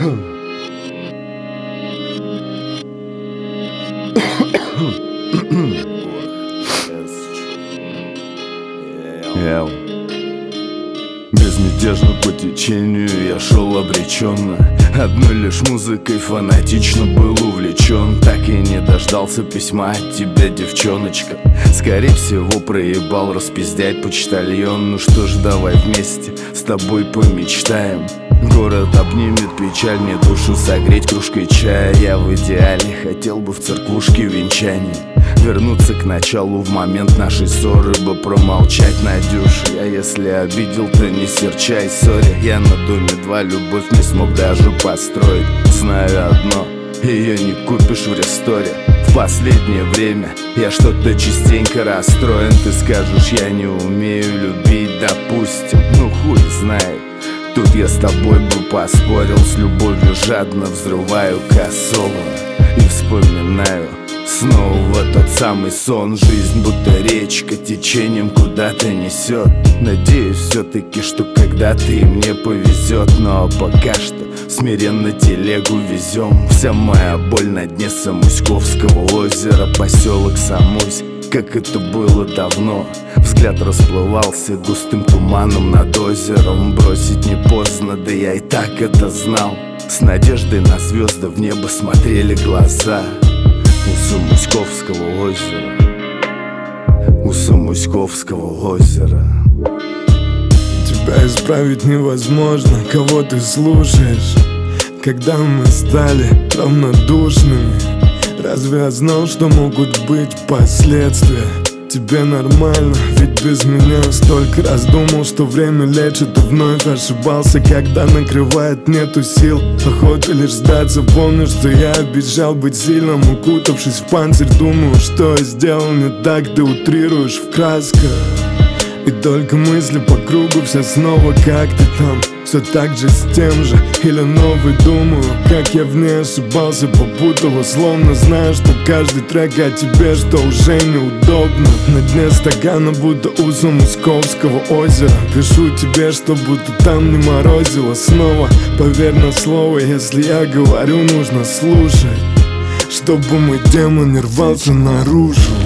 Безмятежно по течению я шел обреченно. Одной лишь музыкой фанатично был увлечен. Так и не дождался письма от тебя, девчоночка. Скорее всего проебал распиздять почтальон. Ну что ж, давай вместе с тобой помечтаем. Город обнимет печаль, мне душу согреть кружкой чая. Я в идеале хотел бы в церквушке венчание. Вернуться к началу в момент нашей ссоры бы промолчать, Надюша. Я если обидел, то не серчай, сори. Я на доме 2 любовь не смог даже построить. Знаю одно, ее не купишь в ресторе. В последнее время я что-то частенько расстроен. Ты скажешь, я не умею любить, допустим. Ну хуй знает. Тут я с тобой бы поспорил, с любовью жадно взрываю косово и вспоминаю снова тот самый сон. Жизнь будто речка, течением куда-то несет. Надеюсь все-таки, что когда-то и мне повезет. Но пока что смиренно телегу везем. Вся моя боль на дне Самуськовского озера. Поселок Самусь, как это было давно. Взгляд расплывался густым туманом над озером. Бросить не поздно, да я и так это знал. С надеждой на звезды в небо смотрели глаза. У Самуськовского озера, у Самуськовского озера. Тебя исправить невозможно, кого ты слушаешь. Когда мы стали равнодушными, разве я знал, что могут быть последствия? Тебе нормально, ведь без меня столько раз думал, что время лечит, и вновь ошибался, когда накрывает, нету сил. Охота лишь сдаться, помню, что я обещал быть сильным. Укутавшись в панцирь, думаю, что я сделал не так. Ты утрируешь в красках, и только мысли по кругу, все снова как ты там. Все так же с тем же, или новый думаю, как я в ней ошибался, попутал, словно знаю, что каждый трек о тебе, что уже неудобно. На дне стакана, будто у Самуськовского озера. Пишу тебе, что будто там не морозило снова. Поверь на слово, если я говорю, нужно слушать, чтобы мой демон не рвался наружу.